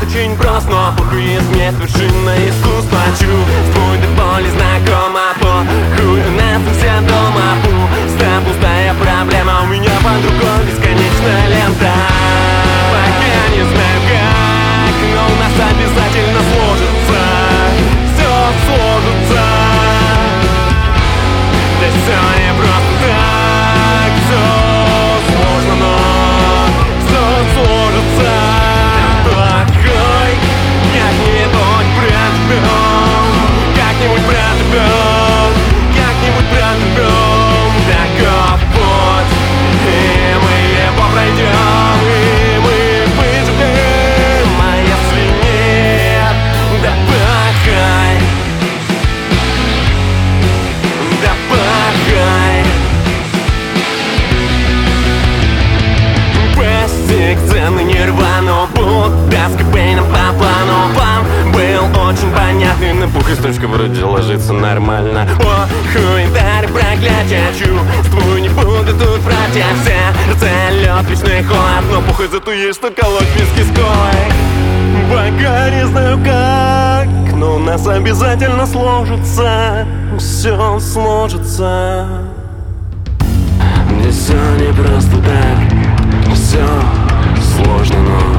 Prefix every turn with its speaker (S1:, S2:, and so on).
S1: очень прост, но похуй нет вершина искусства. Чувствуй до боли знакомо, похуй у нас все дома. Пуста, пустая проблема, у меня под рукой бесконечная лента. Пока не знаю как, но у нас обязательно сложится. Все сложится. Да все не просто так, все сложно, но все сложится. Плохой, как-нибудь проживем, как-нибудь проживем, как-нибудь проживем. Таков путь, и мы его пройдем, и мы выживем. А если нет, да пахай, да пахай. Постиг цены нирвану, будто с Кобейном по плану. План был очень понятный, на пухой строчка вроде ложится нормально. О, хуй, дарь проклятие, чувствую, не буду тут врать. Я сердце лед, вечный холод, но пухой зато есть что колоть виски с колой. Пока не знаю как, но у нас обязательно сложится. Все сложится. Здесь все не просто так, все сложно, но